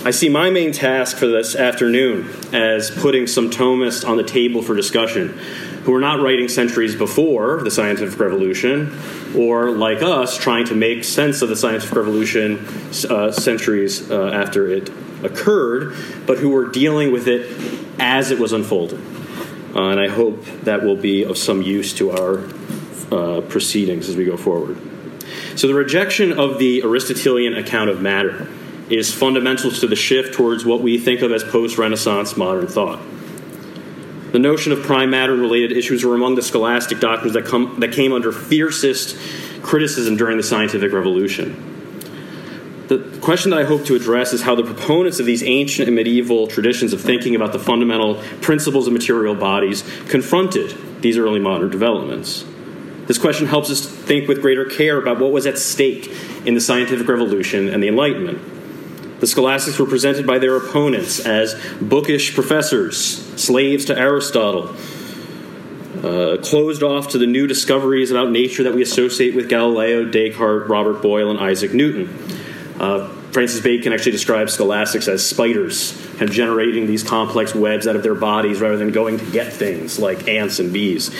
I see my main task for this afternoon as putting some Thomists on the table for discussion who are not writing centuries before the scientific revolution or, like us, trying to make sense of the scientific revolution centuries after it occurred, but who were dealing with it as it was unfolding. And I hope that will be of some use to our proceedings as we go forward. So the rejection of the Aristotelian account of matter is fundamental to the shift towards what we think of as post-Renaissance modern thought. The notion of prime matter and related issues were among the scholastic doctrines that came under fiercest criticism during the scientific revolution. The question that I hope to address is how the proponents of these ancient and medieval traditions of thinking about the fundamental principles of material bodies confronted these early modern developments. This question helps us think with greater care about what was at stake in the scientific revolution and the Enlightenment. The scholastics were presented by their opponents as bookish professors, slaves to Aristotle, closed off to the new discoveries about nature that we associate with Galileo, Descartes, Robert Boyle, and Isaac Newton. Francis Bacon actually describes scholastics as spiders, kind of generating these complex webs out of their bodies rather than going to get things like ants and bees.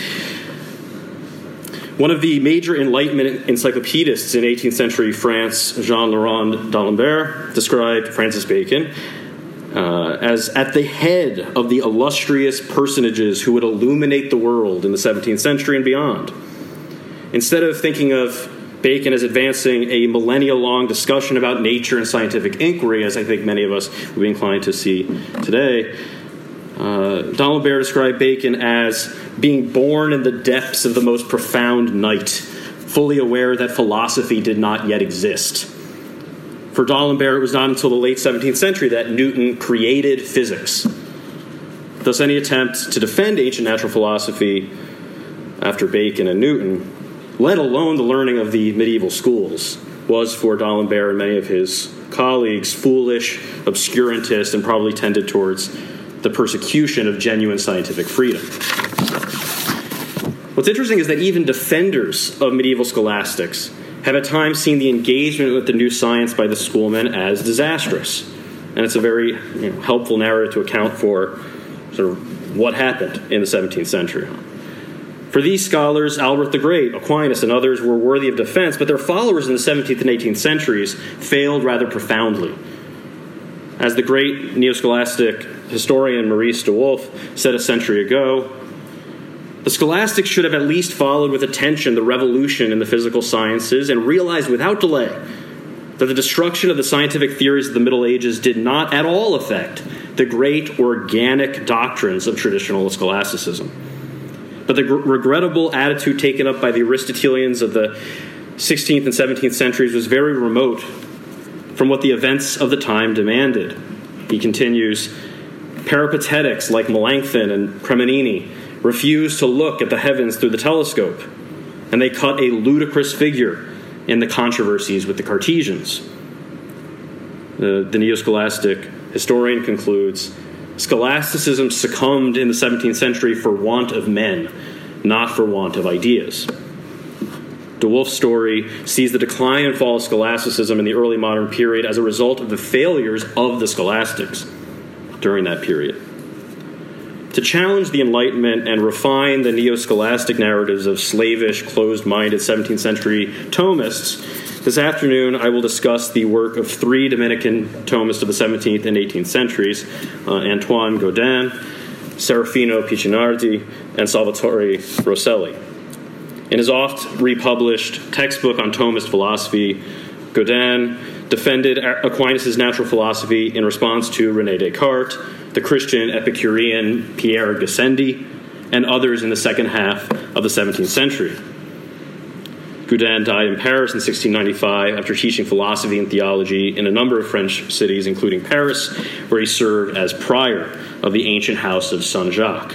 One of the major Enlightenment encyclopedists in 18th century France, Jean-Laurent d'Alembert, described Francis Bacon as at the head of the illustrious personages who would illuminate the world in the 17th century and beyond. Instead of thinking of Bacon as advancing a millennia-long discussion about nature and scientific inquiry, as I think many of us would be inclined to see today, D'Alembert described Bacon as being born in the depths of the most profound night, fully aware that philosophy did not yet exist. For D'Alembert, it was not until the late 17th century that Newton created physics. Thus, any attempt to defend ancient natural philosophy after Bacon and Newton, let alone the learning of the medieval schools, was for D'Alembert and many of his colleagues foolish, obscurantist, and probably tended towards the persecution of genuine scientific freedom. What's interesting is that even defenders of medieval scholastics have at times seen the engagement with the new science by the schoolmen as disastrous. And it's a very helpful narrative to account for sort of what happened in the 17th century. For these scholars, Albert the Great, Aquinas, and others were worthy of defense, but their followers in the 17th and 18th centuries failed rather profoundly. As the great neo-scholastic historian Maurice de Wolf said a century ago, the scholastics should have at least followed with attention the revolution in the physical sciences and realized without delay that the destruction of the scientific theories of the Middle Ages did not at all affect the great organic doctrines of traditional scholasticism. But the regrettable attitude taken up by the Aristotelians of the 16th and 17th centuries was very remote from what the events of the time demanded. He continues, peripatetics like Melanchthon and Cremonini refused to look at the heavens through the telescope, and they cut a ludicrous figure in the controversies with the Cartesians. The neo-scholastic historian concludes, scholasticism succumbed in the 17th century for want of men, not for want of ideas. De Wolf's story sees the decline and fall of scholasticism in the early modern period as a result of the failures of the scholastics during that period. To challenge the Enlightenment and refine the neo-scholastic narratives of slavish, closed-minded 17th century Thomists, this afternoon I will discuss the work of three Dominican Thomists of the 17th and 18th centuries, Antoine Gaudin, Serafino Piccinardi, and Salvatore Rosselli. In his oft-republished textbook on Thomist philosophy, Gaudin defended Aquinas' natural philosophy in response to René Descartes, the Christian Epicurean Pierre Gassendi, and others in the second half of the 17th century. Gaudin died in Paris in 1695 after teaching philosophy and theology in a number of French cities, including Paris, where he served as prior of the ancient house of Saint-Jacques.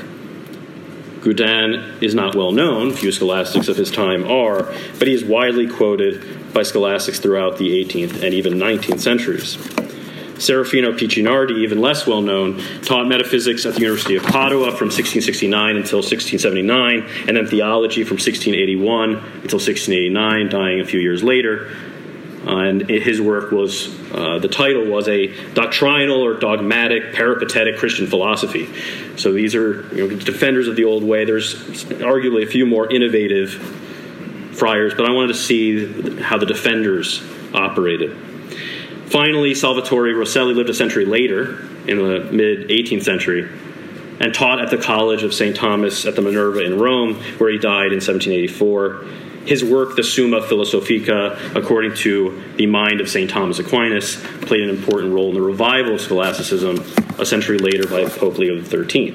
Gaudin is not well known, few scholastics of his time are, but he is widely quoted by scholastics throughout the 18th and even 19th centuries. Serafino Piccinardi, even less well known, taught metaphysics at the University of Padua from 1669 until 1679, and then theology from 1681 until 1689, dying a few years later. And his work was, the title was A Doctrinal or Dogmatic Peripatetic Christian Philosophy. So these are defenders of the old way. There's arguably a few more innovative friars, but I wanted to see how the defenders operated. Finally, Salvatore Rosselli lived a century later, in the mid-18th century, and taught at the College of St. Thomas at the Minerva in Rome, where he died in 1784. His work, the Summa Philosophica, according to the mind of St. Thomas Aquinas, played an important role in the revival of scholasticism a century later by Pope Leo XIII.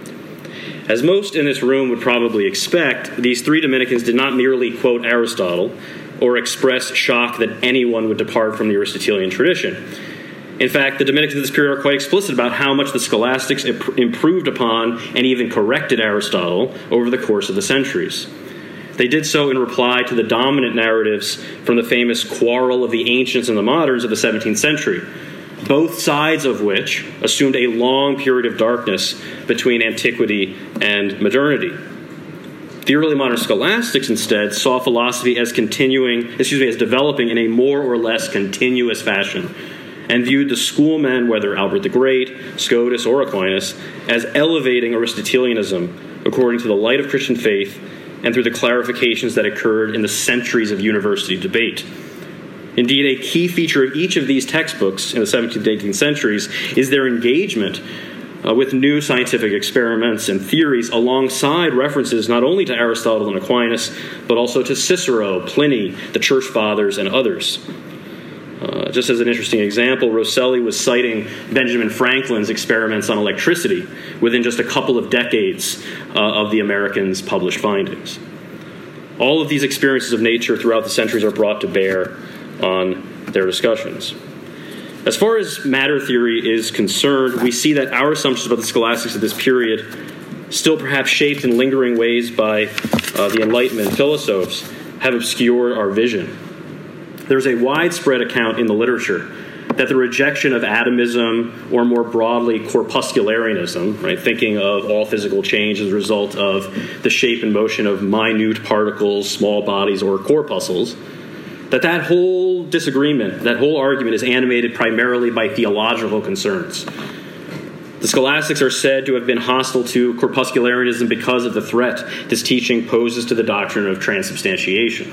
As most in this room would probably expect, these three Dominicans did not merely quote Aristotle or express shock that anyone would depart from the Aristotelian tradition. In fact, the Dominicans of this period are quite explicit about how much the scholastics improved upon and even corrected Aristotle over the course of the centuries. They did so in reply to the dominant narratives from the famous quarrel of the ancients and the moderns of the 17th century, both sides of which assumed a long period of darkness between antiquity and modernity. The early modern scholastics instead saw philosophy as developing in a more or less continuous fashion, and viewed the schoolmen, whether Albert the Great, Scotus, or Aquinas, as elevating Aristotelianism according to the light of Christian faith and through the clarifications that occurred in the centuries of university debate. Indeed, a key feature of each of these textbooks in the 17th and 18th centuries is their engagement with new scientific experiments and theories alongside references not only to Aristotle and Aquinas, but also to Cicero, Pliny, the Church Fathers, and others. Just as an interesting example, Rosselli was citing Benjamin Franklin's experiments on electricity within just a couple of decades of the Americans' published findings. All of these experiences of nature throughout the centuries are brought to bear on their discussions. As far as matter theory is concerned, we see that our assumptions about the scholastics of this period, still perhaps shaped in lingering ways by the Enlightenment philosophers, have obscured our vision. There's a widespread account in the literature that the rejection of atomism, or more broadly corpuscularianism, right, thinking of all physical change as a result of the shape and motion of minute particles, small bodies, or corpuscles, that whole disagreement, that whole argument is animated primarily by theological concerns. The scholastics are said to have been hostile to corpuscularianism because of the threat this teaching poses to the doctrine of transubstantiation.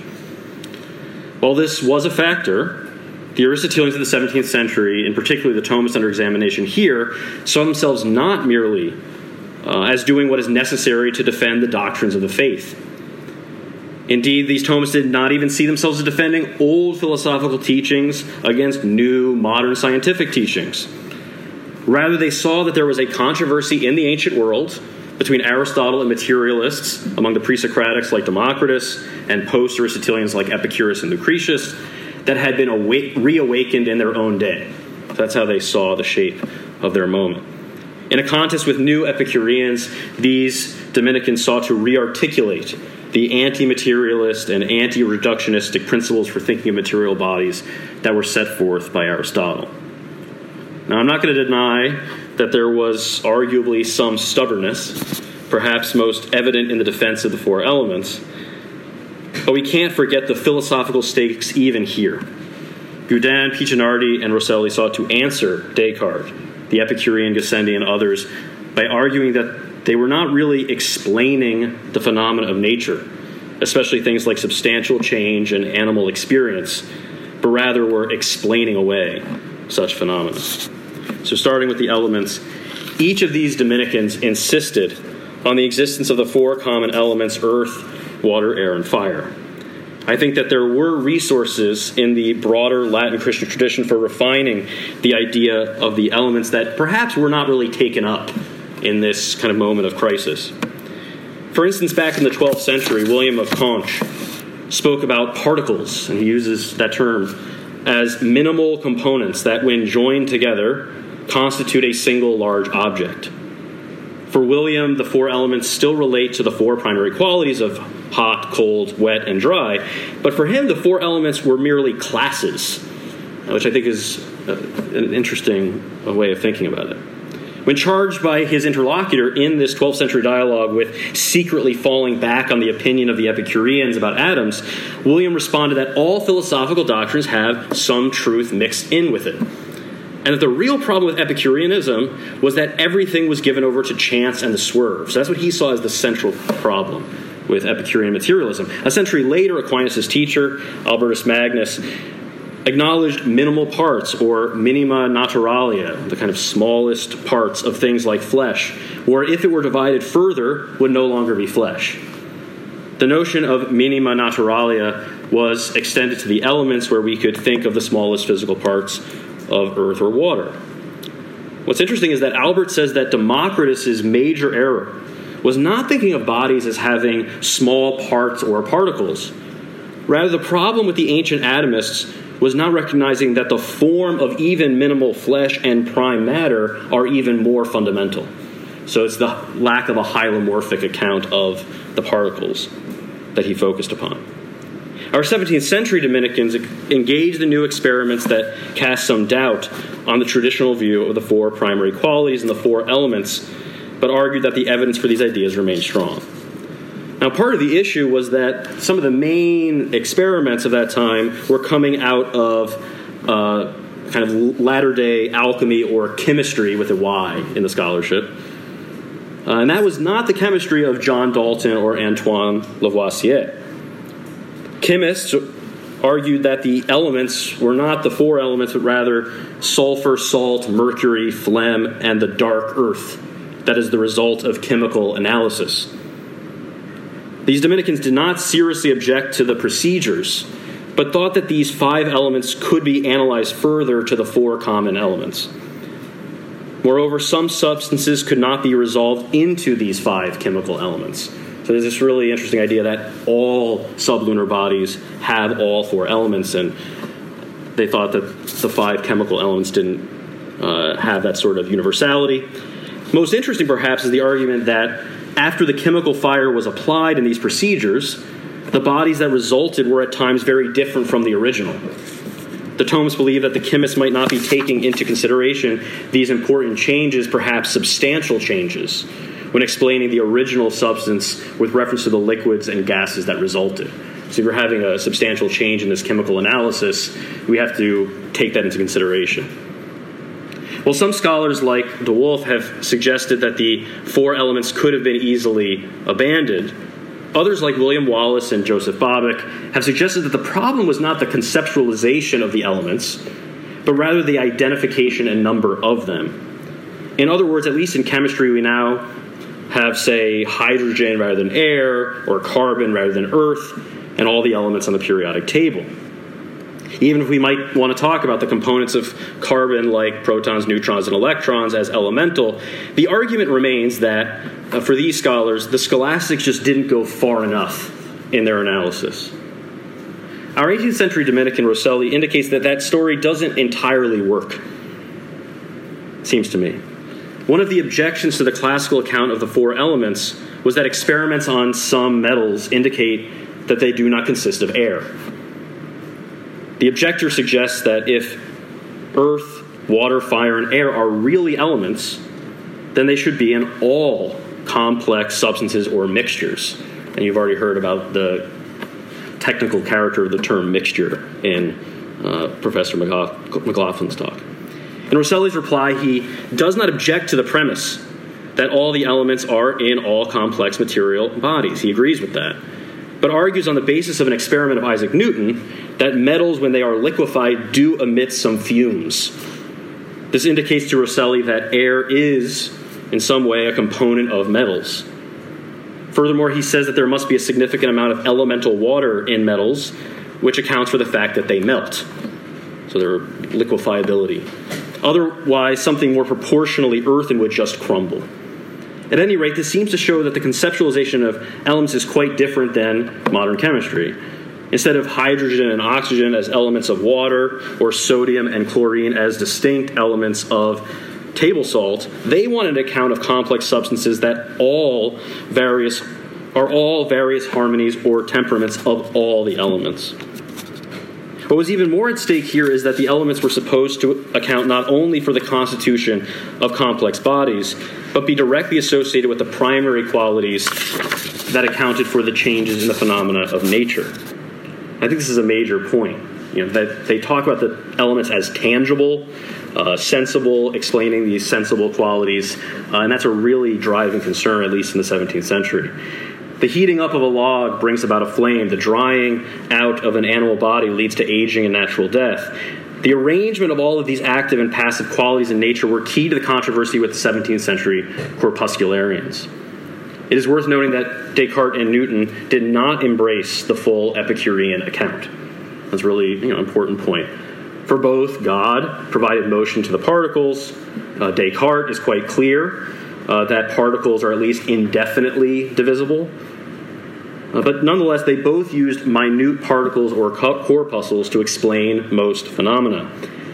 While this was a factor, the Aristotelians of the 17th century, and particularly the Thomists under examination here, saw themselves not merely as doing what is necessary to defend the doctrines of the faith. Indeed, these Thomists did not even see themselves as defending old philosophical teachings against new, modern scientific teachings. Rather, they saw that there was a controversy in the ancient world between Aristotle and materialists among the pre-Socratics like Democritus and post-Aristotelians like Epicurus and Lucretius that had been reawakened in their own day. That's how they saw the shape of their moment. In a contest with new Epicureans, these Dominicans sought to re-articulate the anti-materialist and anti-reductionistic principles for thinking of material bodies that were set forth by Aristotle. Now, I'm not going to deny that there was arguably some stubbornness, perhaps most evident in the defense of the four elements, but we can't forget the philosophical stakes even here. Gaudin, Piccinardi, and Rosselli sought to answer Descartes, the Epicurean, Gassendi, and others by arguing that they were not really explaining the phenomena of nature, especially things like substantial change and animal experience, but rather were explaining away such phenomena. So starting with the elements, each of these Dominicans insisted on the existence of the four common elements: earth, water, air, and fire. I think that there were resources in the broader Latin Christian tradition for refining the idea of the elements that perhaps were not really taken up in this kind of moment of crisis. For instance, back in the 12th century, William of Conches spoke about particles, and he uses that term, as minimal components that, when joined together, constitute a single large object. For William, the four elements still relate to the four primary qualities of hot, cold, wet, and dry, but for him, the four elements were merely classes, which I think is an interesting way of thinking about it. When charged by his interlocutor in this 12th century dialogue with secretly falling back on the opinion of the Epicureans about atoms, William responded that all philosophical doctrines have some truth mixed in with it. And that the real problem with Epicureanism was that everything was given over to chance and the swerve. So that's what he saw as the central problem with Epicurean materialism. A century later, Aquinas' teacher, Albertus Magnus, acknowledged minimal parts, or minima naturalia, the kind of smallest parts of things like flesh, or if it were divided further, would no longer be flesh. The notion of minima naturalia was extended to the elements, where we could think of the smallest physical parts of earth or water. What's interesting is that Albert says that Democritus' major error was not thinking of bodies as having small parts or particles. Rather, the problem with the ancient atomists was not recognizing that the form of even minimal flesh and prime matter are even more fundamental. So it's the lack of a hylomorphic account of the particles that he focused upon. Our 17th century Dominicans engaged in new experiments that cast some doubt on the traditional view of the four primary qualities and the four elements, but argued that the evidence for these ideas remained strong. Now, part of the issue was that some of the main experiments of that time were coming out of kind of latter-day alchemy or chemistry with a Y in the scholarship. And that was not the chemistry of John Dalton or Antoine Lavoisier. Chemists argued that the elements were not the four elements, but rather sulfur, salt, mercury, phlegm, and the dark earth. That is the result of chemical analysis. These Dominicans did not seriously object to the procedures, but thought that these five elements could be analyzed further to the four common elements. Moreover, some substances could not be resolved into these five chemical elements. So there's this really interesting idea that all sublunar bodies have all four elements, and they thought that the five chemical elements didn't have that sort of universality. Most interesting, perhaps, is the argument that after the chemical fire was applied in these procedures, the bodies that resulted were at times very different from the original. The Thomists believe that the chemists might not be taking into consideration these important changes, perhaps substantial changes, when explaining the original substance with reference to the liquids and gases that resulted. So if we're having a substantial change in this chemical analysis, we have to take that into consideration. Well, some scholars like de Wolf have suggested that the four elements could have been easily abandoned. Others, like William Wallace and Joseph Bobick, have suggested that the problem was not the conceptualization of the elements, but rather the identification and number of them. In other words, at least in chemistry, we now have, say, hydrogen rather than air, or carbon rather than earth, and all the elements on the periodic table. Even if we might want to talk about the components of carbon, like protons, neutrons, and electrons, as elemental, the argument remains that, for these scholars, the scholastics just didn't go far enough in their analysis. Our 18th century Dominican Rosselli indicates that that story doesn't entirely work, it seems to me. One of the objections to the classical account of the four elements was that experiments on some metals indicate that they do not consist of air. The objector suggests that if earth, water, fire, and air are really elements, then they should be in all complex substances or mixtures. And you've already heard about the technical character of the term mixture in Professor McLaughlin's talk. In Rosselli's reply, he does not object to the premise that all the elements are in all complex material bodies. He agrees with that, but argues on the basis of an experiment of Isaac Newton that metals, when they are liquefied, do emit some fumes. This indicates to Rosselli that air is, in some way, a component of metals. Furthermore, he says that there must be a significant amount of elemental water in metals, which accounts for the fact that they melt. So their liquefiability. Otherwise, something more proportionally earthen would just crumble. At any rate, this seems to show that the conceptualization of elements is quite different than modern chemistry. Instead of hydrogen and oxygen as elements of water, or sodium and chlorine as distinct elements of table salt, they want an account of complex substances that are all various harmonies or temperaments of all the elements. What was even more at stake here is that the elements were supposed to account not only for the constitution of complex bodies, but be directly associated with the primary qualities that accounted for the changes in the phenomena of nature. I think this is a major point. That they talk about the elements as tangible, sensible, explaining these sensible qualities, and that's a really driving concern, at least in the 17th century. The heating up of a log brings about a flame. The drying out of an animal body leads to aging and natural death. The arrangement of all of these active and passive qualities in nature were key to the controversy with the 17th century corpuscularians. It is worth noting that Descartes and Newton did not embrace the full Epicurean account. That's really an important point. For both, God provided motion to the particles. Descartes is quite clear that particles are at least indefinitely divisible. But nonetheless, they both used minute particles or corpuscles to explain most phenomena.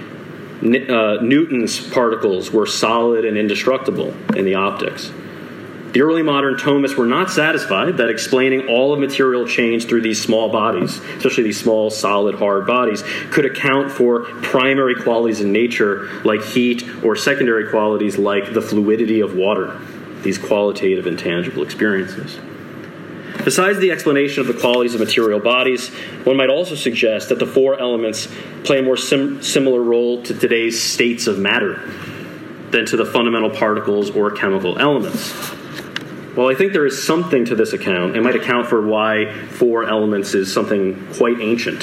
Newton's particles were solid and indestructible in the optics. The early modern Thomists were not satisfied that explaining all of material change through these small bodies, especially these small, solid, hard bodies, could account for primary qualities in nature like heat or secondary qualities like the fluidity of water, these qualitative and tangible experiences. Besides the explanation of the qualities of material bodies, one might also suggest that the four elements play a more similar role to today's states of matter than to the fundamental particles or chemical elements. While I think there is something to this account, it might account for why four elements is something quite ancient,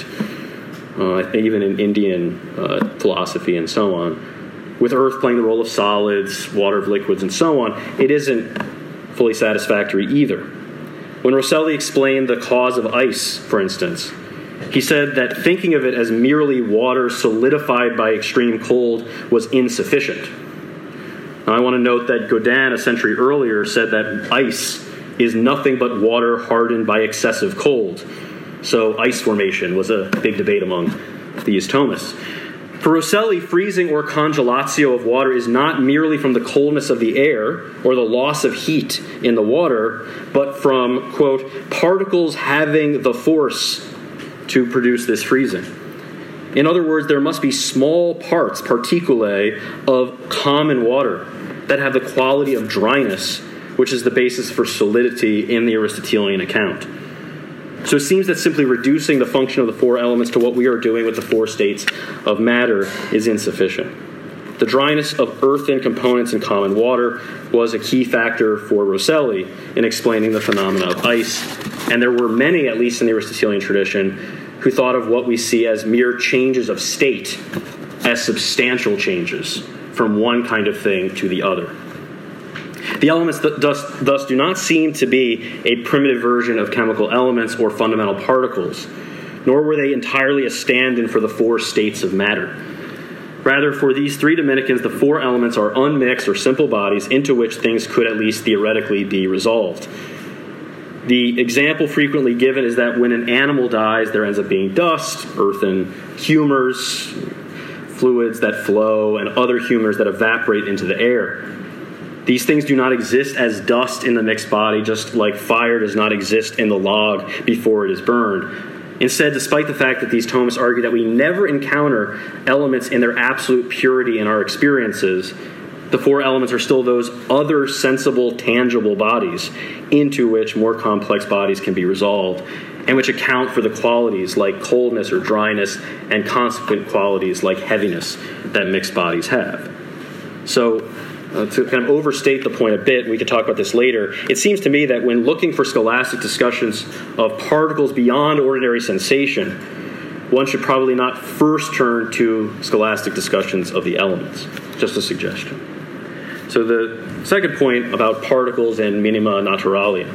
even in Indian philosophy and so on. With earth playing the role of solids, water of liquids, and so on, it isn't fully satisfactory either. When Rosselli explained the cause of ice, for instance, he said that thinking of it as merely water solidified by extreme cold was insufficient. Now, I want to note that Godin, a century earlier, said that ice is nothing but water hardened by excessive cold. So ice formation was a big debate among these Thomists. For Rosselli, freezing or congelatio of water is not merely from the coldness of the air or the loss of heat in the water, but from, quote, particles having the force to produce this freezing. In other words, there must be small parts, particulae, of common water that have the quality of dryness, which is the basis for solidity in the Aristotelian account. So it seems that simply reducing the function of the four elements to what we are doing with the four states of matter is insufficient. The dryness of earthen components in common water was a key factor for Rosselli in explaining the phenomena of ice, and there were many, at least in the Aristotelian tradition, who thought of what we see as mere changes of state as substantial changes from one kind of thing to the other. The elements thus do not seem to be a primitive version of chemical elements or fundamental particles, nor were they entirely a stand-in for the four states of matter. Rather, for these three Dominicans, the four elements are unmixed or simple bodies into which things could at least theoretically be resolved. The example frequently given is that when an animal dies, there ends up being dust, earthen humors, fluids that flow, and other humors that evaporate into the air. These things do not exist as dust in the mixed body, just like fire does not exist in the log before it is burned. Instead, despite the fact that these Thomists argue that we never encounter elements in their absolute purity in our experiences, the four elements are still those other sensible, tangible bodies into which more complex bodies can be resolved, and which account for the qualities like coldness or dryness and consequent qualities like heaviness that mixed bodies have. So, to kind of overstate the point a bit, we could talk about this later, it seems to me that when looking for scholastic discussions of particles beyond ordinary sensation, one should probably not first turn to scholastic discussions of the elements. Just a suggestion. So the second point about particles and minima naturalia.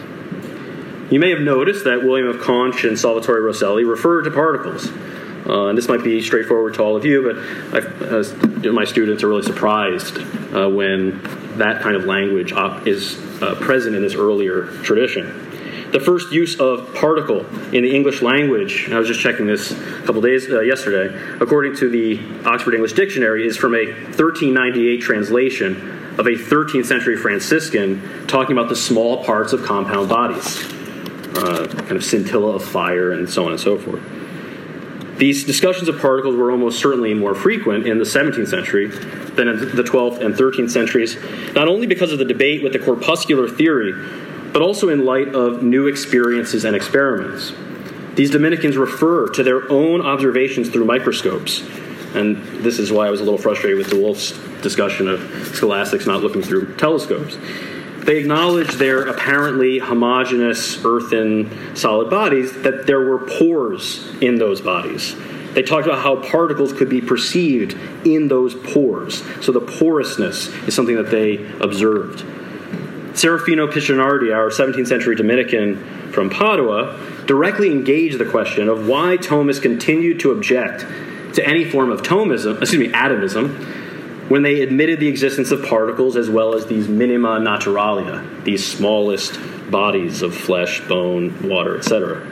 You may have noticed that William of Conches and Salvatore Rosselli refer to particles. And this might be straightforward to all of you, but my students are really surprised when that kind of language is present in this earlier tradition. The first use of particle in the English language, and I was just checking this a couple days yesterday, according to the Oxford English Dictionary, is from a 1398 translation of a 13th century Franciscan talking about the small parts of compound bodies, kind of scintilla of fire and so on and so forth. These discussions of particles were almost certainly more frequent in the 17th century than in the 12th and 13th centuries, not only because of the debate with the corpuscular theory, but also in light of new experiences and experiments. These Dominicans refer to their own observations through microscopes, and this is why I was a little frustrated with DeWolf's discussion of scholastics not looking through telescopes. They acknowledge their apparently homogeneous earthen solid bodies, that there were pores in those bodies. They talked about how particles could be perceived in those pores. So the porousness is something that they observed. Serafino Piccinardi, our 17th century Dominican from Padua, directly engaged the question of why Thomists continued to object to any form of atomism, when they admitted the existence of particles as well as these minima naturalia, these smallest bodies of flesh, bone, water, etc.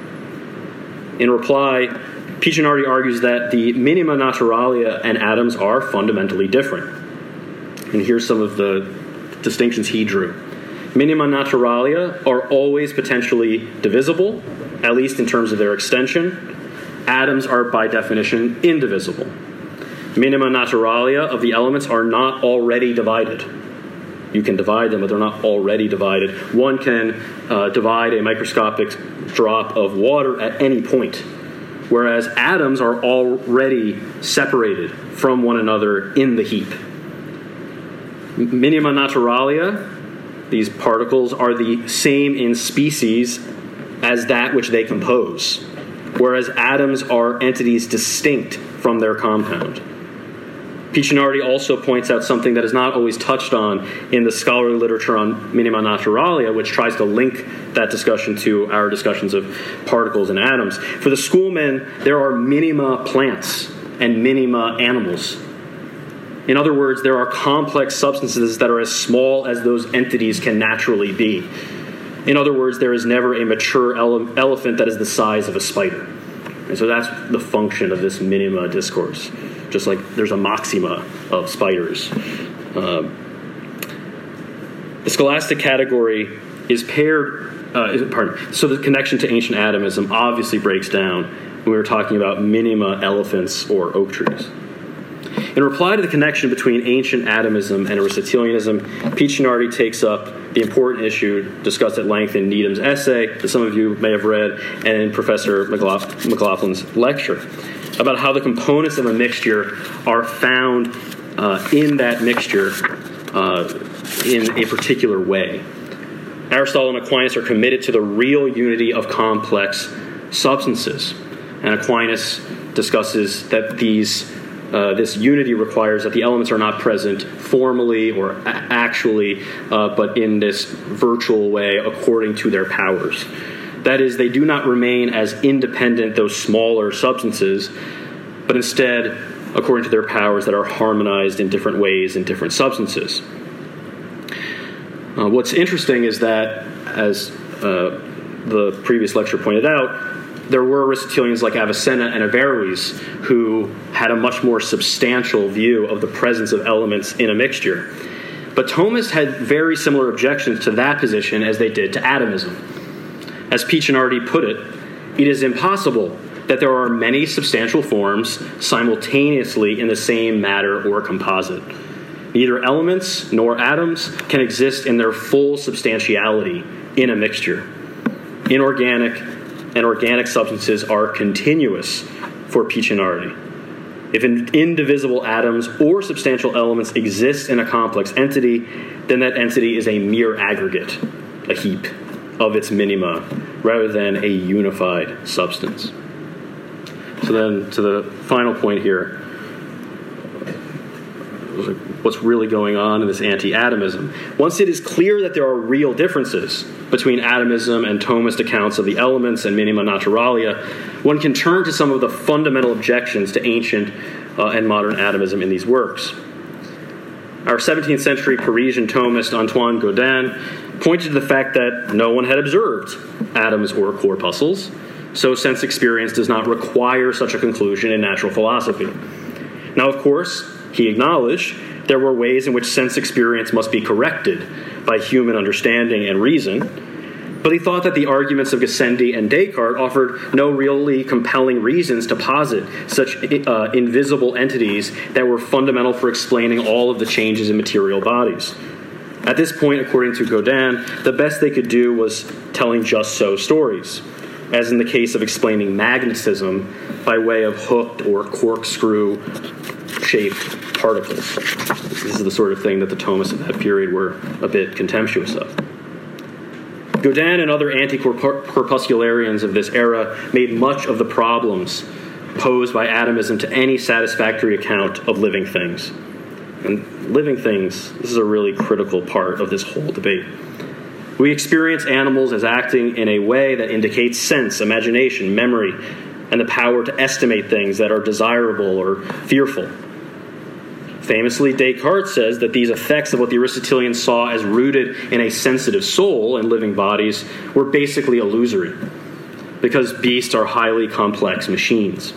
In reply, Piccinardi argues that the minima naturalia and atoms are fundamentally different. And here's some of the distinctions he drew. Minima naturalia are always potentially divisible, at least in terms of their extension. Atoms are, by definition, indivisible. Minima naturalia of the elements are not already divided. You can divide them, but they're not already divided. One can divide a microscopic drop of water at any point, whereas atoms are already separated from one another in the heap. Minima naturalia, these particles, are the same in species as that which they compose, whereas atoms are entities distinct from their compound. Piccinardi also points out something that is not always touched on in the scholarly literature on minima naturalia, which tries to link that discussion to our discussions of particles and atoms. For the schoolmen, there are minima plants and minima animals. In other words, there are complex substances that are as small as those entities can naturally be. In other words, there is never a mature elephant that is the size of a spider. And so that's the function of this minima discourse. Just like there's a maxima of spiders. The scholastic category is so the connection to ancient atomism obviously breaks down when we were talking about minima elephants or oak trees. In reply to the connection between ancient atomism and Aristotelianism, Piccinardi takes up the important issue discussed at length in Needham's essay that some of you may have read and in Professor McLaughlin's lecture about how the components of a mixture are found in that mixture in a particular way. Aristotle and Aquinas are committed to the real unity of complex substances, and Aquinas discusses that this unity requires that the elements are not present formally or actually, but in this virtual way according to their powers. That is, they do not remain as independent, those smaller substances, but instead according to their powers that are harmonized in different ways in different substances. What's interesting is that, as the previous lecture pointed out, there were Aristotelians like Avicenna and Averroes who had a much more substantial view of the presence of elements in a mixture. But Thomists had very similar objections to that position as they did to atomism. As Piccinardi put it, it is impossible that there are many substantial forms simultaneously in the same matter or composite. Neither elements nor atoms can exist in their full substantiality in a mixture. Inorganic and organic substances are continuous for Piccinardi. If indivisible atoms or substantial elements exist in a complex entity, then that entity is a mere aggregate, a heap of its minima, rather than a unified substance. So then, to the final point here, what's really going on in this anti-atomism? Once it is clear that there are real differences between atomism and Thomist accounts of the elements and minima naturalia, one can turn to some of the fundamental objections to ancient and modern atomism in these works. Our 17th century Parisian Thomist Antoine Gaudin pointed to the fact that no one had observed atoms or corpuscles, so sense experience does not require such a conclusion in natural philosophy. Now, of course, he acknowledged there were ways in which sense experience must be corrected by human understanding and reason, But he thought that the arguments of Gassendi and Descartes offered no really compelling reasons to posit such invisible entities that were fundamental for explaining all of the changes in material bodies. At this point, according to Godin, the best they could do was telling just so stories, as in the case of explaining magnetism by way of hooked or corkscrew-shaped particles. This is the sort of thing that the Thomists of that period were a bit contemptuous of. Godin and other anti-corpuscularians of this era made much of the problems posed by atomism to any satisfactory account of living things. And living things, this is a really critical part of this whole debate. We experience animals as acting in a way that indicates sense, imagination, memory, and the power to estimate things that are desirable or fearful. Famously, Descartes says that these effects of what the Aristotelians saw as rooted in a sensitive soul and living bodies were basically illusory, because beasts are highly complex machines.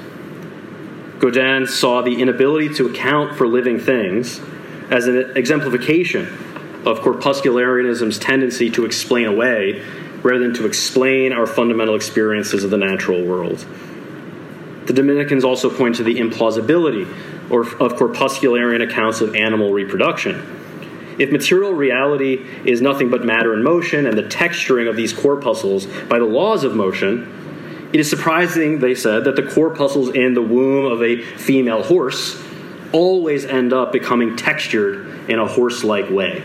Godin saw the inability to account for living things as an exemplification of corpuscularianism's tendency to explain away rather than to explain our fundamental experiences of the natural world. The Dominicans also point to the implausibility of corpuscularian accounts of animal reproduction. If material reality is nothing but matter in motion and the texturing of these corpuscles by the laws of motion, it is surprising, they said, that the corpuscles in the womb of a female horse always end up becoming textured in a horse-like way.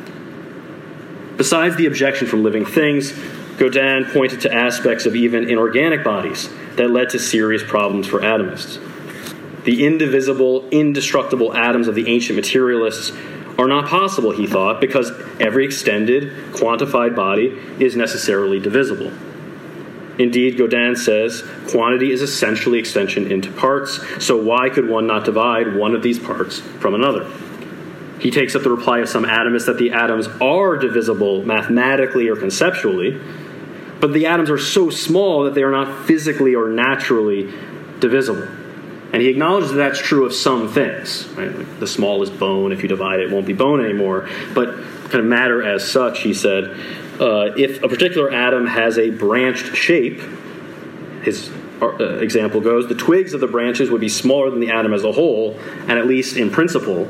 Besides the objection from living things, Godin pointed to aspects of even inorganic bodies that led to serious problems for atomists. The indivisible, indestructible atoms of the ancient materialists are not possible, he thought, because every extended, quantified body is necessarily divisible. Indeed, Godin says, quantity is essentially extension into parts, so why could one not divide one of these parts from another? He takes up the reply of some atomists that the atoms are divisible mathematically or conceptually, but the atoms are so small that they are not physically or naturally divisible. And he acknowledges that that's true of some things. Right? Like the smallest bone, if you divide it, won't be bone anymore. But kind of matter as such, he said, if a particular atom has a branched shape, his example goes, the twigs of the branches would be smaller than the atom as a whole, and at least in principle,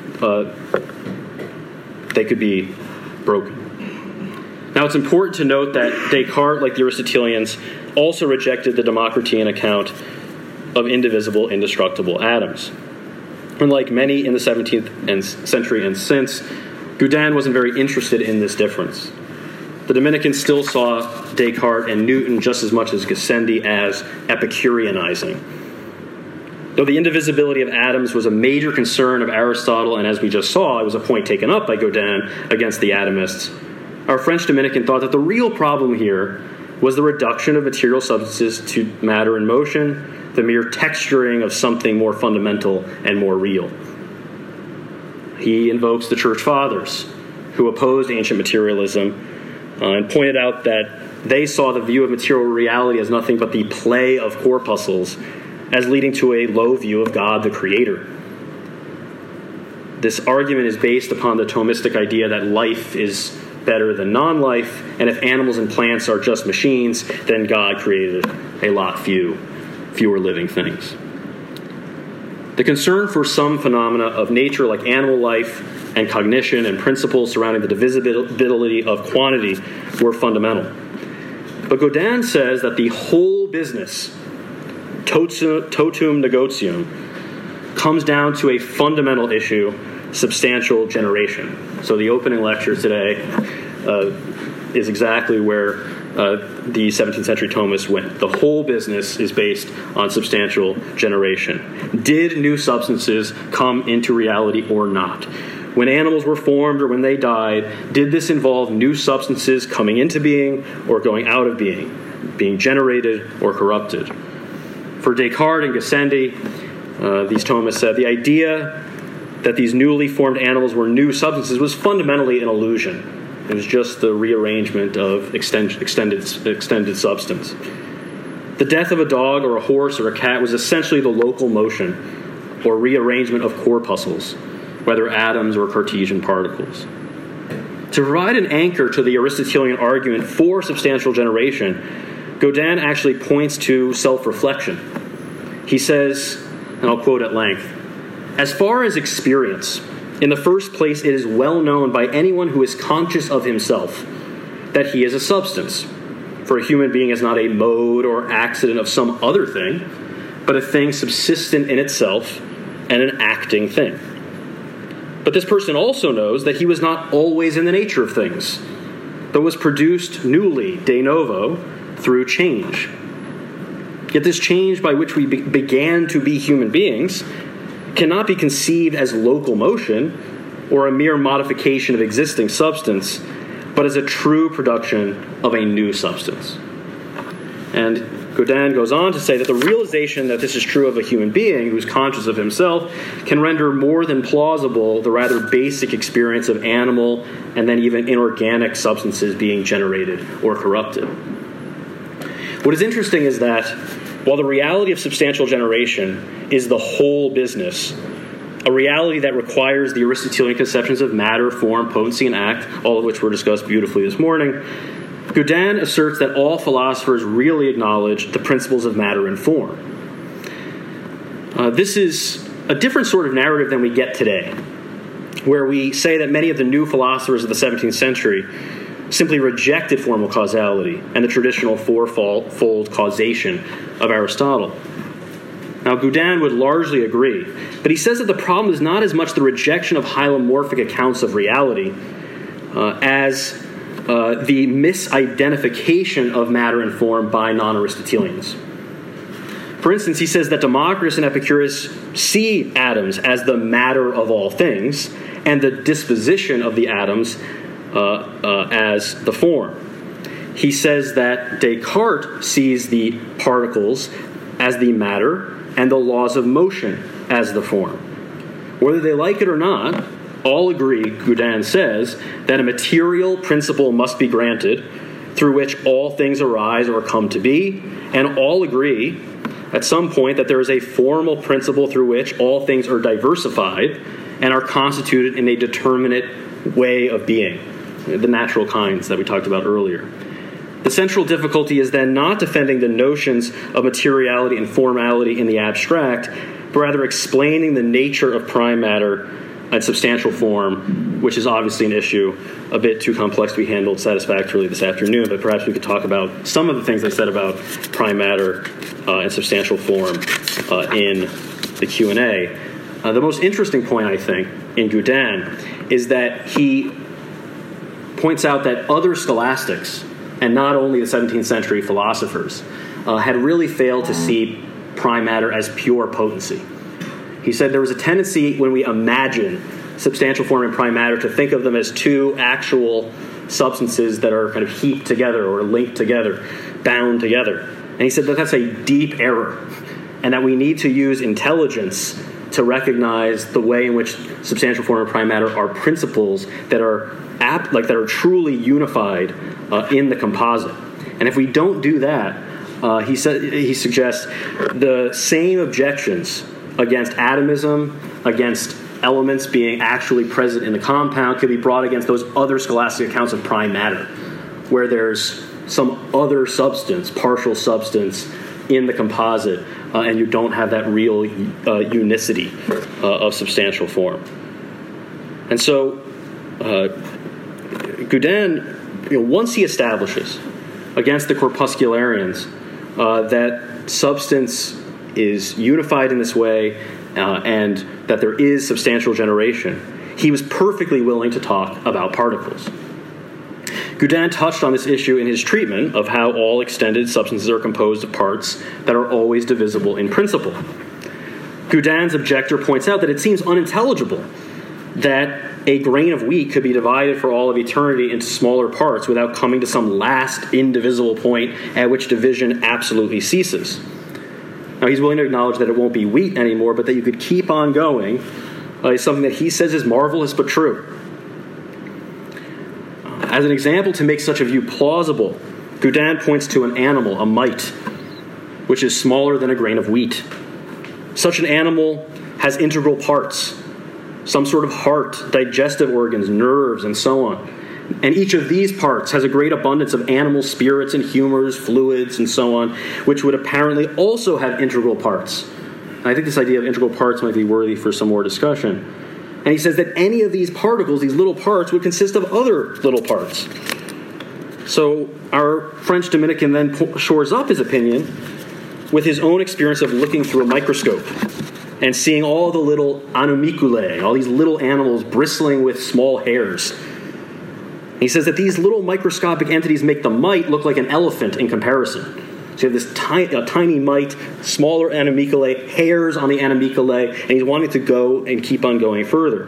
they could be broken. Now, it's important to note that Descartes, like the Aristotelians, also rejected the Democritean account of indivisible, indestructible atoms. Unlike many in the 17th century and since, Godin wasn't very interested in this difference. The Dominicans still saw Descartes and Newton just as much as Gassendi as Epicureanizing. Though the indivisibility of atoms was a major concern of Aristotle, and as we just saw, it was a point taken up by Godin against the atomists, our French Dominican thought that the real problem here was the reduction of material substances to matter in motion, the mere texturing of something more fundamental and more real. He invokes the Church Fathers, who opposed ancient materialism, and pointed out that they saw the view of material reality as nothing but the play of corpuscles, as leading to a low view of God the Creator. This argument is based upon the Thomistic idea that life is better than non-life, and if animals and plants are just machines, then God created a lot fewer living things. The concern for some phenomena of nature, like animal life and cognition and principles surrounding the divisibility of quantity, were fundamental. But Godin says that the whole business, totum negotium, comes down to a fundamental issue, substantial generation. So the opening lecture today is exactly where the 17th century Thomists went. The whole business is based on substantial generation. Did new substances come into reality or not? When animals were formed or when they died, did this involve new substances coming into being or going out of being generated or corrupted? For Descartes and Gassendi, these Thomists said, the idea that these newly formed animals were new substances was fundamentally an illusion. It was just the rearrangement of extended substance. The death of a dog or a horse or a cat was essentially the local motion or rearrangement of corpuscles, whether atoms or Cartesian particles. To provide an anchor to the Aristotelian argument for substantial generation, Gaudin actually points to self-reflection. He says, and I'll quote at length, "As far as experience, in the first place it is well known by anyone who is conscious of himself that he is a substance. For a human being is not a mode or accident of some other thing, but a thing subsistent in itself and an acting thing. But this person also knows that he was not always in the nature of things, but was produced newly, de novo, through change. Yet this change by which we began to be human beings cannot be conceived as local motion or a mere modification of existing substance, but as a true production of a new substance." And Gaudin goes on to say that the realization that this is true of a human being who is conscious of himself can render more than plausible the rather basic experience of animal and then even inorganic substances being generated or corrupted. What is interesting is that while the reality of substantial generation is the whole business, a reality that requires the Aristotelian conceptions of matter, form, potency, and act, all of which were discussed beautifully this morning, Gaudin asserts that all philosophers really acknowledge the principles of matter and form. This is a different sort of narrative than we get today, where we say that many of the new philosophers of the 17th century simply rejected formal causality and the traditional fourfold causation of Aristotle. Now, Gaudin would largely agree, but he says that the problem is not as much the rejection of hylomorphic accounts of reality as the misidentification of matter and form by non-Aristotelians. For instance, he says that Democritus and Epicurus see atoms as the matter of all things and the disposition of the atoms as the form. He says that Descartes sees the particles as the matter and the laws of motion as the form. Whether they like it or not, all agree, Gaudin says, that a material principle must be granted through which all things arise or come to be, and all agree at some point that there is a formal principle through which all things are diversified and are constituted in a determinate way of being, the natural kinds that we talked about earlier. The central difficulty is then not defending the notions of materiality and formality in the abstract, but rather explaining the nature of prime matter and substantial form, which is obviously an issue a bit too complex to be handled satisfactorily this afternoon, but perhaps we could talk about some of the things I said about prime matter and substantial form in the Q&A. The most interesting point, I think, in Gaudin is that he points out that other scholastics, and not only the 17th century philosophers, had really failed to see prime matter as pure potency. He said there was a tendency when we imagine substantial form and prime matter to think of them as two actual substances that are kind of heaped together or linked together, bound together. And he said that that's a deep error, and that we need to use intelligence to recognize the way in which substantial form and prime matter are principles that are truly unified in the composite. And if we don't do that, he suggests the same objections against atomism, against elements being actually present in the compound, could be brought against those other scholastic accounts of prime matter, where there's some other substance, partial substance, in the composite, and you don't have that real unicity of substantial form. And so Gaudin, once he establishes against the corpuscularians that substance is unified in this way and that there is substantial generation, he was perfectly willing to talk about particles. Gaudin touched on this issue in his treatment of how all extended substances are composed of parts that are always divisible in principle. Gaudin's objector points out that it seems unintelligible that a grain of wheat could be divided for all of eternity into smaller parts without coming to some last indivisible point at which division absolutely ceases. Now, he's willing to acknowledge that it won't be wheat anymore, but that you could keep on going is something that he says is marvelous but true. As an example to make such a view plausible, Gaudin points to an animal, a mite, which is smaller than a grain of wheat. Such an animal has integral parts, some sort of heart, digestive organs, nerves, and so on. And each of these parts has a great abundance of animal spirits and humors, fluids, and so on, which would apparently also have integral parts. And I think this idea of integral parts might be worthy for some more discussion. And he says that any of these particles, these little parts, would consist of other little parts. So our French Dominican then shores up his opinion with his own experience of looking through a microscope and seeing all the little animalculae, all these little animals bristling with small hairs. He says that these little microscopic entities make the mite look like an elephant in comparison. So you have this tiny mite, smaller animalculae, hairs on the animalculae, and he's wanting to go and keep on going further.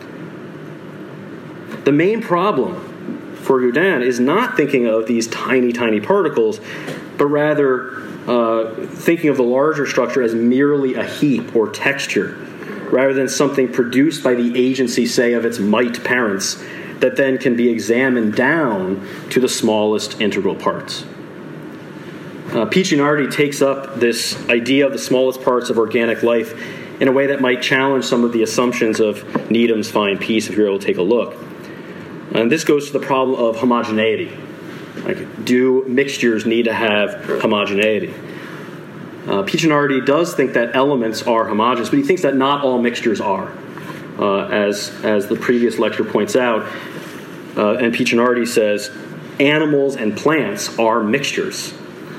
The main problem for Gaudin is not thinking of these tiny, tiny particles, but rather thinking of the larger structure as merely a heap or texture, rather than something produced by the agency, say, of its mite parents, that then can be examined down to the smallest integral parts. Piccinardi takes up this idea of the smallest parts of organic life in a way that might challenge some of the assumptions of Needham's fine piece, if you're able to take a look. And this goes to the problem of homogeneity. Like, do mixtures need to have homogeneity? Piccinardi does think that elements are homogeneous, but he thinks that not all mixtures are. As the previous lecture points out, and Piccinardi says, animals and plants are mixtures.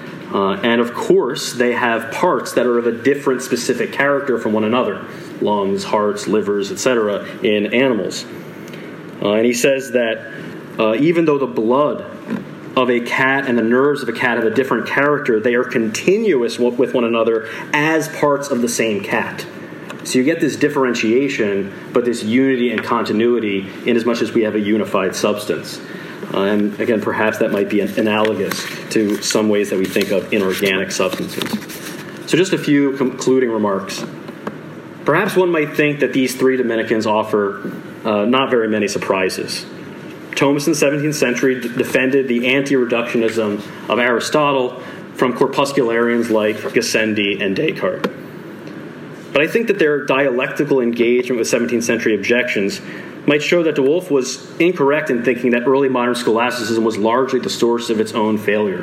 And of course, they have parts that are of a different specific character from one another, lungs, hearts, livers, etc., in animals. And he says that even though the blood of a cat and the nerves of a cat have a different character, they are continuous with one another as parts of the same cat. So you get this differentiation, but this unity and continuity in as much as we have a unified substance. And again, perhaps that might be analogous to some ways that we think of inorganic substances. So just a few concluding remarks. Perhaps one might think that these three Dominicans offer not very many surprises. Thomas in the 17th century defended the anti-reductionism of Aristotle from corpuscularians like Gassendi and Descartes. But I think that their dialectical engagement with 17th century objections might show that de Wulf was incorrect in thinking that early modern scholasticism was largely the source of its own failure.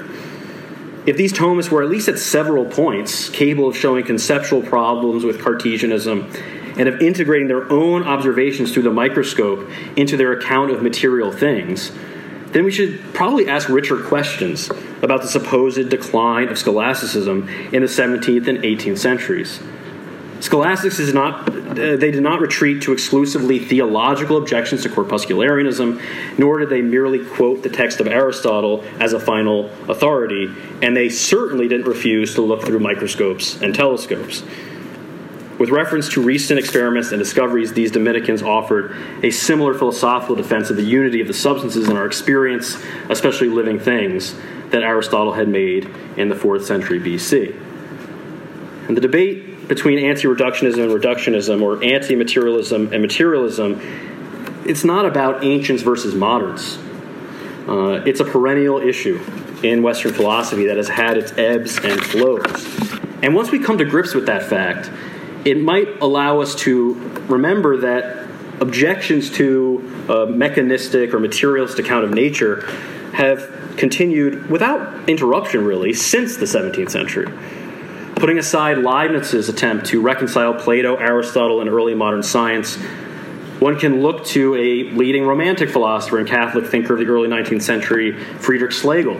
If these Thomists were at least at several points capable of showing conceptual problems with Cartesianism and of integrating their own observations through the microscope into their account of material things, then we should probably ask richer questions about the supposed decline of scholasticism in the 17th and 18th centuries. Scholastics did not retreat to exclusively theological objections to corpuscularianism, nor did they merely quote the text of Aristotle as a final authority, and they certainly didn't refuse to look through microscopes and telescopes. With reference to recent experiments and discoveries, these Dominicans offered a similar philosophical defense of the unity of the substances in our experience, especially living things, that Aristotle had made in the 4th century BC. And the debate between anti-reductionism and reductionism, or anti-materialism and materialism, it's not about ancients versus moderns. It's a perennial issue in Western philosophy that has had its ebbs and flows. And once we come to grips with that fact, it might allow us to remember that objections to a mechanistic or materialistic account of nature have continued without interruption, really, since the 17th century. Putting aside Leibniz's attempt to reconcile Plato, Aristotle, and early modern science, one can look to a leading Romantic philosopher and Catholic thinker of the early 19th century, Friedrich Schlegel,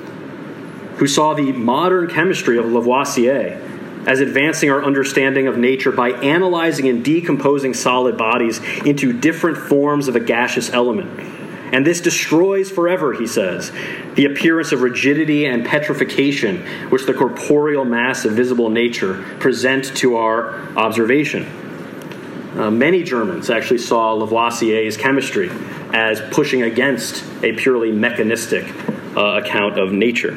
who saw the modern chemistry of Lavoisier as advancing our understanding of nature by analyzing and decomposing solid bodies into different forms of a gaseous element. And this destroys forever, he says, the appearance of rigidity and petrification which the corporeal mass of visible nature present to our observation. Many Germans actually saw Lavoisier's chemistry as pushing against a purely mechanistic account of nature.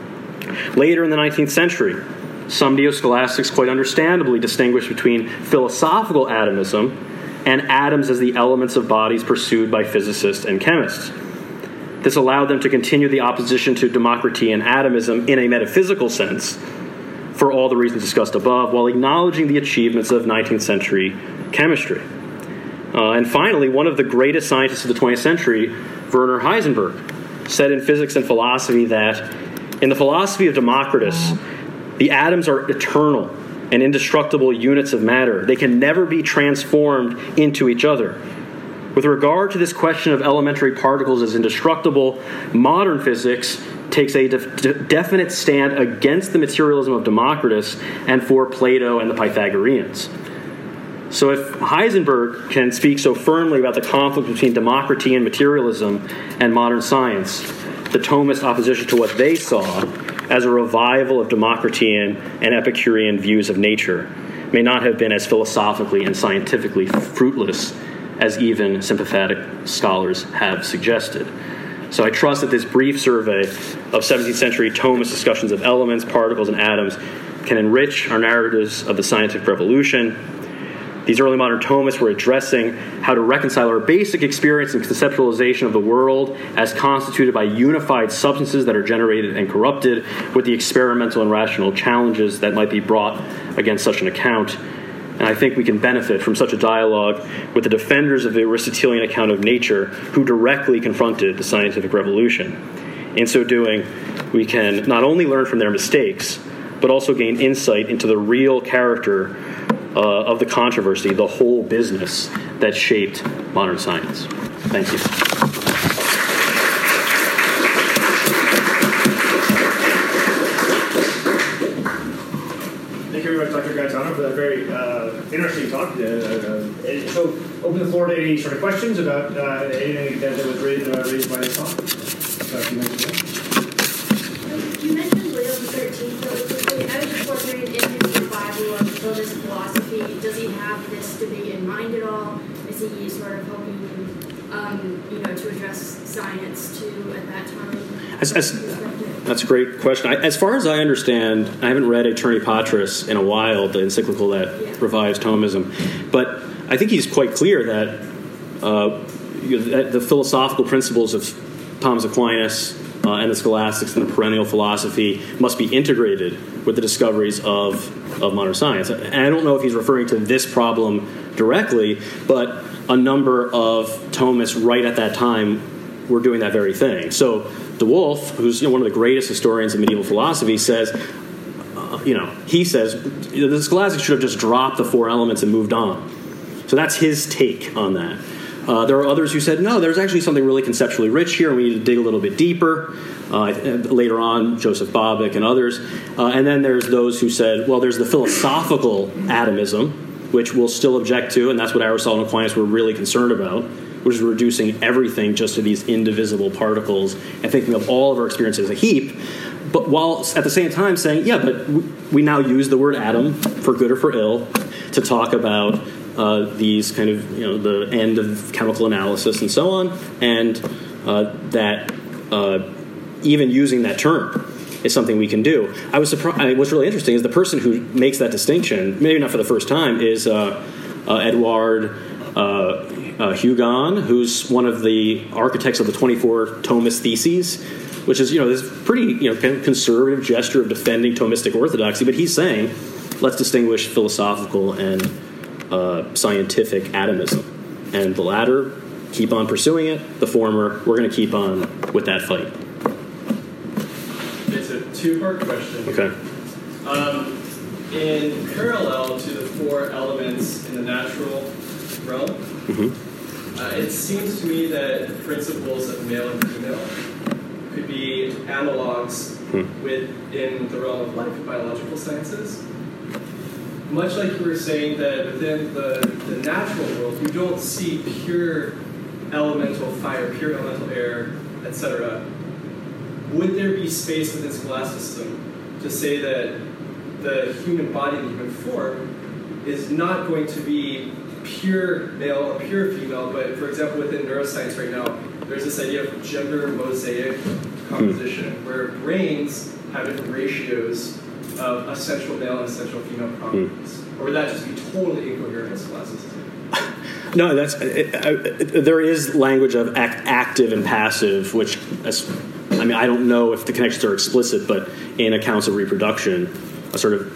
Later in the 19th century, some neo-scholastics quite understandably distinguished between philosophical atomism and atoms as the elements of bodies pursued by physicists and chemists. This allowed them to continue the opposition to Democritean atomism in a metaphysical sense, for all the reasons discussed above, while acknowledging the achievements of 19th century chemistry. And finally, one of the greatest scientists of the 20th century, Werner Heisenberg, said in Physics and Philosophy that in the philosophy of Democritus, the atoms are eternal and indestructible units of matter. They can never be transformed into each other. With regard to this question of elementary particles as indestructible, modern physics takes a definite stand against the materialism of Democritus and for Plato and the Pythagoreans. So if Heisenberg can speak so firmly about the conflict between Democritean materialism and modern science, the Thomist opposition to what they saw as a revival of Democritean and Epicurean views of nature may not have been as philosophically and scientifically fruitless as even sympathetic scholars have suggested. So I trust that this brief survey of 17th century Thomist discussions of elements, particles, and atoms can enrich our narratives of the scientific revolution. These early modern Thomists were addressing how to reconcile our basic experience and conceptualization of the world as constituted by unified substances that are generated and corrupted with the experimental and rational challenges that might be brought against such an account. And I think we can benefit from such a dialogue with the defenders of the Aristotelian account of nature who directly confronted the scientific revolution. In so doing, we can not only learn from their mistakes, but also gain insight into the real character of the controversy, the whole business that shaped modern science. Thank you. Thank you very much, Dr. Gaetano, for that very interesting talk. So, open the floor to any sort of questions about anything that was raised by this talk. You mentioned Leo the 13th really quickly. I was just wondering, in his Bible or Thomist philosophy, does he have this debate in mind at all? Is he sort of hoping, to address science too at that time? That's a great question. As far as I understand, I haven't read Aeterni Patris in a while, the encyclical that revives Thomism, but I think he's quite clear that the philosophical principles of Thomas Aquinas and the scholastics and the perennial philosophy must be integrated with the discoveries of modern science. And I don't know if he's referring to this problem directly, but a number of Thomists right at that time were doing that very thing. So De Wolf, who's one of the greatest historians of medieval philosophy, says, he says the scholastics should have just dropped the four elements and moved on. So that's his take on that. There are others who said, no, there's actually something really conceptually rich here, and we need to dig a little bit deeper. Later on, Joseph Babic and others. And then there's those who said, well, there's the philosophical atomism, which we'll still object to, and that's what Aristotle and Aquinas were really concerned about, which is reducing everything just to these indivisible particles and thinking of all of our experience as a heap, but while at the same time saying, yeah, but we now use the word atom for good or for ill to talk about these kind of, the end of chemical analysis and so on, and that even using that term is something we can do. I was surprised. What's really interesting is the person who makes that distinction, maybe not for the first time, is Edouard Hugon, who's one of the architects of the 24 Thomist Theses, which is, this pretty, conservative gesture of defending Thomistic orthodoxy. But he's saying, let's distinguish philosophical and scientific atomism. And the latter, keep on pursuing it. The former, we're going to keep on with that fight. It's a two-part question. Okay. In parallel to the four elements in the natural realm, it seems to me that principles of male and female could be analogs within the realm of life and biological sciences. Much like you were saying that within the natural world, you don't see pure elemental fire, pure elemental air, etc. Would there be space within scholasticism to say that the human body, the human form, is not going to be pure male or pure female, but for example, within neuroscience right now, there's this idea of gender mosaic composition, where brains have different ratios of essential male and essential female properties. Or would that just be totally incoherent in scholasticism? No, there is language of active and passive, which, I don't know if the connections are explicit, but in accounts of reproduction, a sort of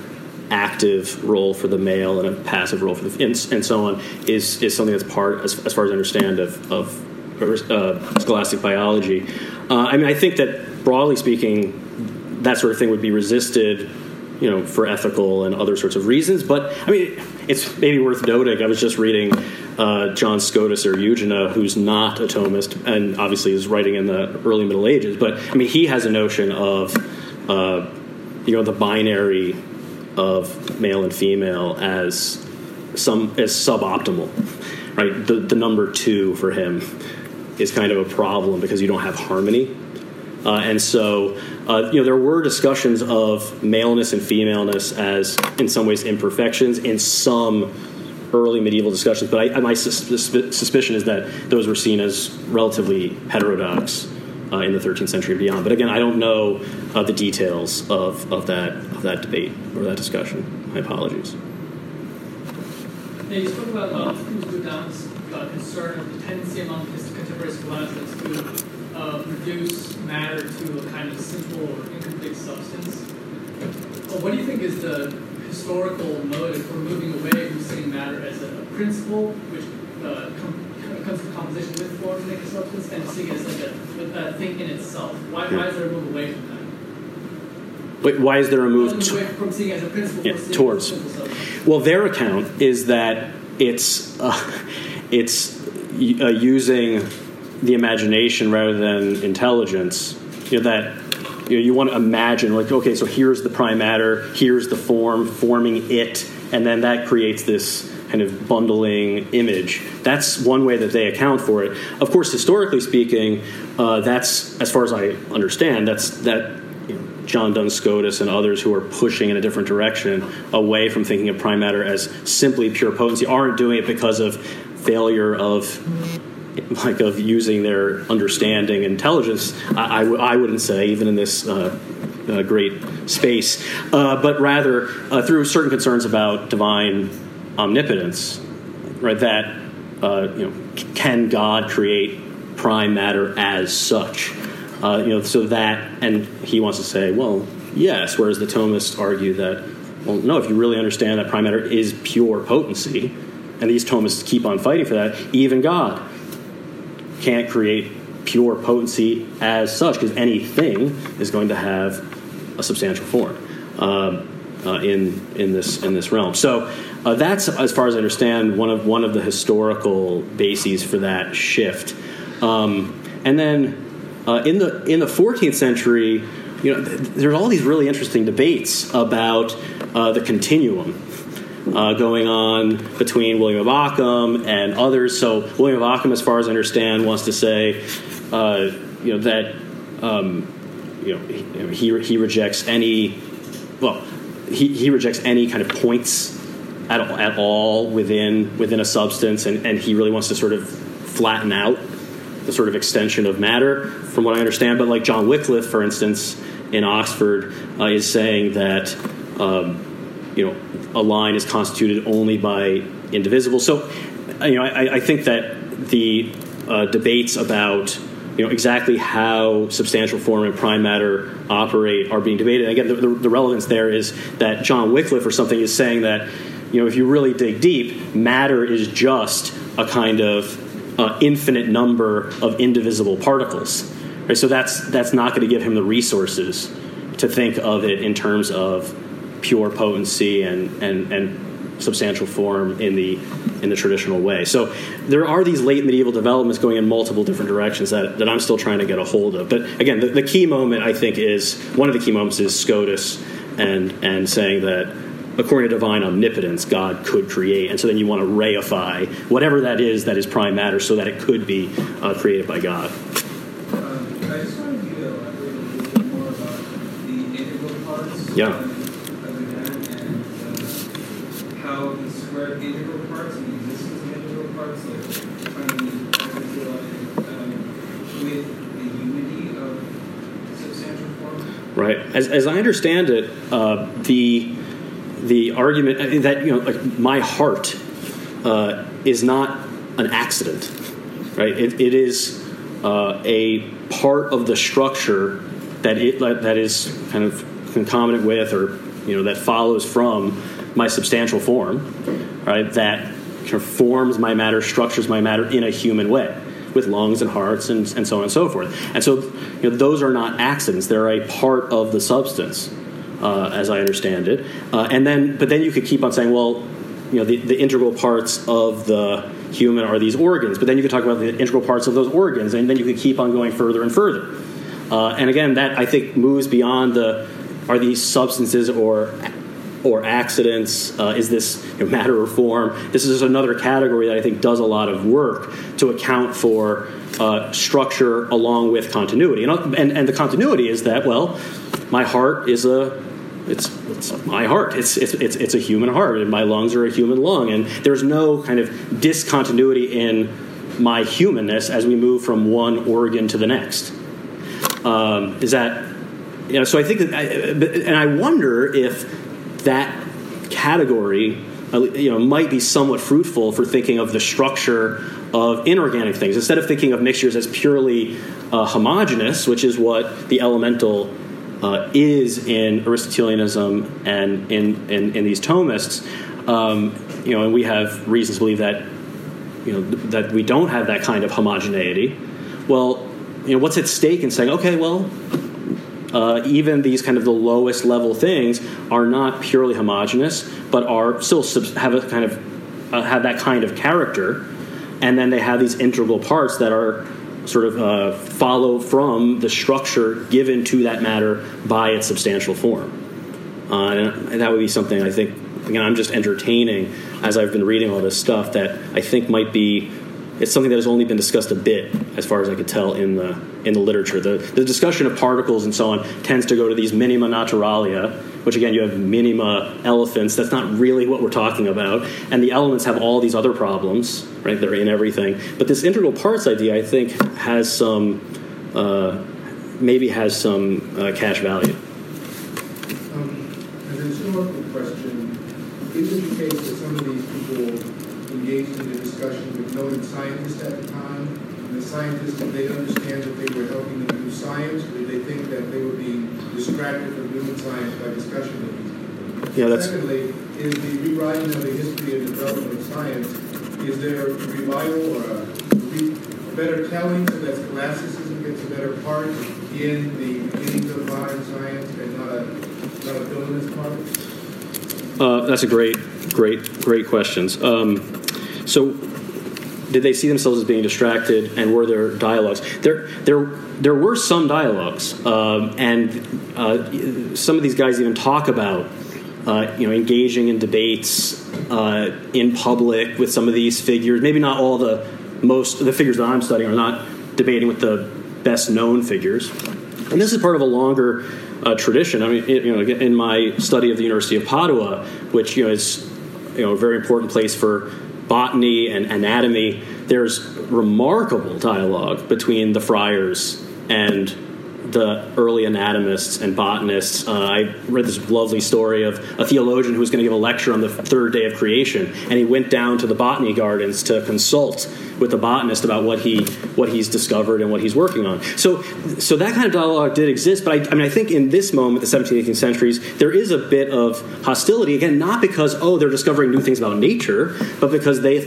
active role for the male and a passive role for the and so on is something that's part, as far as I understand, of scholastic biology. I mean, I think that broadly speaking, that sort of thing would be resisted, for ethical and other sorts of reasons. But I mean, it's maybe worth noting. I was just reading John Scotus or Eugena, who's not a Thomist and obviously is writing in the early Middle Ages. But I mean, he has a notion of the binary of male and female as suboptimal, right? The number 2 for him is kind of a problem because you don't have harmony. And so, there were discussions of maleness and femaleness as, in some ways, imperfections in some early medieval discussions. But my suspicion is that those were seen as relatively heterodox in the 13th century and beyond. But again, I don't know the details of that debate or that discussion. My apologies. Now, you spoke about Duda's concern of the tendency among his contemporary scholastics to reduce matter to a kind of simple or incomplete substance. What do you think is the historical motive for moving away from seeing matter as a principle, which comes to composition with form to make a substance, and seeing it as like a thing in itself? Why is there a move away from that? But why is there a move from seeing it as a principle towards? Well, their account is that it's using the imagination rather than intelligence. You want to imagine, like, okay, so here's the prime matter, here's the form, forming it, and then that creates this kind of bundling image. That's one way that they account for it. Of course, historically speaking, that's, as far as I understand, that John Duns Scotus and others who are pushing in a different direction away from thinking of prime matter as simply pure potency aren't doing it because of failure of using their understanding and intelligence. I wouldn't say, even in this great space, but rather through certain concerns about divine omnipotence, right? That can God create prime matter as such? So that, and he wants to say, well, yes, whereas the Thomists argue that, well, no, if you really understand that prime matter is pure potency, and these Thomists keep on fighting for that, even God can't create pure potency as such, because anything is going to have a substantial form in this realm. So that's, as far as I understand, one of the historical bases for that shift. And then in the 14th century, there's all these really interesting debates about the continuum going on between William of Ockham and others. So William of Ockham, as far as I understand, wants to say that he rejects any he rejects any kind of points at all within a substance, and he really wants to sort of flatten out the sort of extension of matter, from what I understand. But like John Wycliffe, for instance, in Oxford, is saying that a line is constituted only by indivisible. So, I think that the debates about exactly how substantial form and prime matter operate are being debated. And again, the relevance there is that John Wycliffe or something is saying that if you really dig deep, matter is just a kind of infinite number of indivisible particles. Right? So that's not going to give him the resources to think of it in terms of pure potency and substantial form in the traditional way. So there are these late medieval developments going in multiple different directions that I'm still trying to get a hold of. But again, the key moment, I think, one of the key moments is Scotus and saying that according to divine omnipotence, God could create. And so then you want to reify whatever that is prime matter so that it could be created by God. I just wanted you to elaborate a little bit more about the integral parts. Yeah. How he squared integral parts and the existence of integral parts, like trying to reconcile with the unity of substantial form. Right. As I understand it, the argument that my heart is not an accident, right? It is a part of the structure that is kind of concomitant with or that follows from my substantial form, right? That kind of forms my matter, structures my matter in a human way, with lungs and hearts and so on and so forth. And so, those are not accidents; they're a part of the substance, as I understand it. But then you could keep on saying, well, the integral parts of the human are these organs. But then you could talk about the integral parts of those organs, and then you could keep on going further and further. And again, that I think moves beyond are these substances or accidents? Is this matter or form? This is another category that I think does a lot of work to account for structure along with continuity. And the continuity is that, well, my heart is it's my heart. It's a human heart, and my lungs are a human lung, and there's no kind of discontinuity in my humanness as we move from one organ to the next. Is that so? I think that, and I wonder if that category, might be somewhat fruitful for thinking of the structure of inorganic things instead of thinking of mixtures as purely homogeneous, which is what the elemental is in Aristotelianism and in these Thomists. And we have reasons to believe that that we don't have that kind of homogeneity. Well, what's at stake in saying, okay, well, even these kind of the lowest level things are not purely homogeneous, but are still have a kind of have that kind of character, and then they have these integral parts that are sort of follow from the structure given to that matter by its substantial form. And that would be something I think, again, I'm just entertaining as I've been reading all this stuff that I think might be, it's something that has only been discussed a bit, as far as I could tell, in the literature. The discussion of particles and so on tends to go to these minima naturalia, which again, you have minima elephants. That's not really what we're talking about. And the elements have all these other problems, right? They're in everything. But this integral parts idea, I think, has some, maybe has some cash value. As a historical question, is it the case that some of these people engaged in a discussion with noted scientists at the time? And the scientists, did they understand that they were helping them do science, or did they think that they would be distracted from doing science by discussion with these people? Yeah, that's... Secondly, is the rewriting of the history and development of science, is there a revival or a better telling so that scholasticism gets a better part in the beginnings of modern science and not a villainous part? That's a great questions. So, did they see themselves as being distracted, and were there dialogues? There were some dialogues, and some of these guys even talk about engaging in debates in public with some of these figures. Maybe not all the figures that I'm studying are not debating with the best known figures, and this is part of a longer tradition. I mean, in my study of the University of Padua, which is a very important place for botany and anatomy, there's remarkable dialogue between the friars and the early anatomists and botanists. I read this lovely story of a theologian who was going to give a lecture on the third day of creation, and he went down to the botany gardens to consult with the botanist about what he's discovered and what he's working on. So that kind of dialogue did exist, but I think in this moment, the 17th, 18th centuries, there is a bit of hostility, again, not because, they're discovering new things about nature, but because they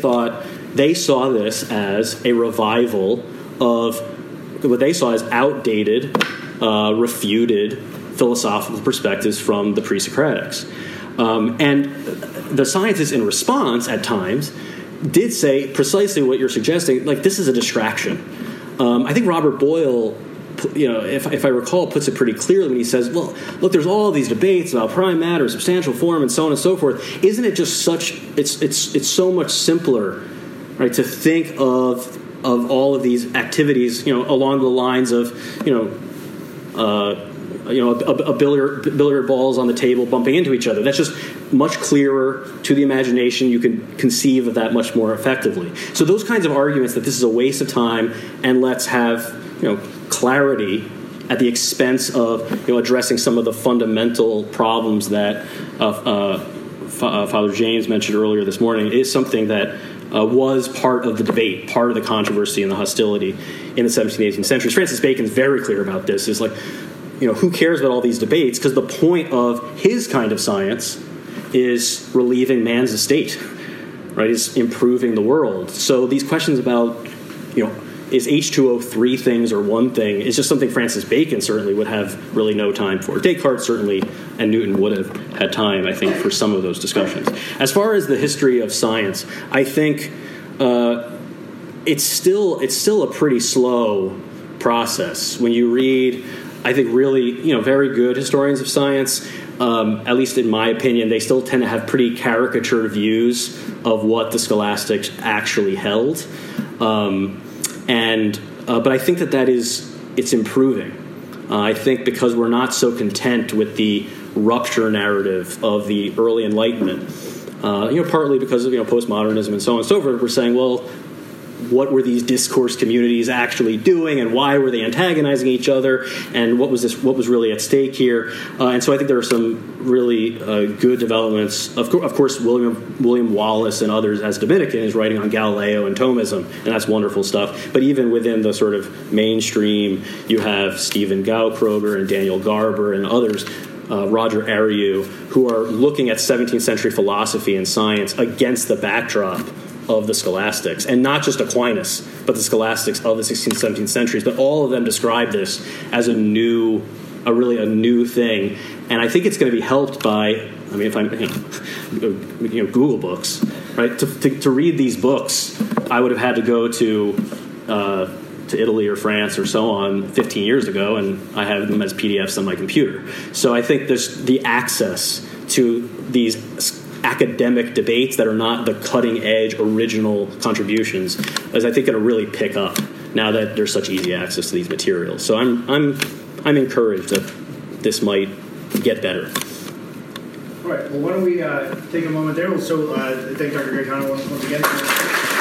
saw this as a revival of what they saw as outdated, refuted philosophical perspectives from the pre-Socratics. And the scientists, in response, at times, did say precisely what you're suggesting, like, this is a distraction. I think Robert Boyle, if I recall, puts it pretty clearly when he says, well, look, there's all these debates about prime matter, substantial form, and so on and so forth. Isn't it just it's so much simpler, right, to think of all of these activities, along the lines of, a billiard balls on the table bumping into each other. That's just much clearer to the imagination. You can conceive of that much more effectively. So those kinds of arguments that this is a waste of time and let's have, clarity at the expense of, addressing some of the fundamental problems that Father James mentioned earlier this morning is something that was part of the debate, part of the controversy and the hostility in the 17th, 18th centuries. Francis Bacon's very clear about this. Is like, who cares about all these debates? Because the point of his kind of science is relieving man's estate, right? Is improving the world. So these questions about, is H2O 3 things or one thing, is just something Francis Bacon certainly would have really no time for. Descartes certainly, and Newton would have had time, I think, for some of those discussions. As far as the history of science, I think it's still a pretty slow process. When you read, I think, really, very good historians of science, at least in my opinion, they still tend to have pretty caricatured views of what the scholastics actually held. But I think it's improving. I think because we're not so content with the rupture narrative of the early Enlightenment, partly because of postmodernism and so on and so forth, we're saying, well, what were these discourse communities actually doing, and why were they antagonizing each other, and what was really at stake here? And so I think there are some really good developments. Of course, William Wallace and others, as Dominican, is writing on Galileo and Thomism, and that's wonderful stuff. But even within the sort of mainstream, you have Stephen Gaukroger and Daniel Garber and others, Roger Ariu, who are looking at 17th century philosophy and science against the backdrop of the scholastics, and not just Aquinas, but the scholastics of the 16th, 17th centuries. But all of them describe this as a really new thing. And I think it's going to be helped by, if I'm, Google Books, right? To read these books, I would have had to go to Italy or France or so on 15 years ago, and I have them as PDFs on my computer. So I think there's the access to these academic debates that are not the cutting-edge original contributions is, I think, going to really pick up now that there's such easy access to these materials. So I'm encouraged that this might get better. All right. Well, why don't we take a moment there? So thank Dr. Gaetano once again.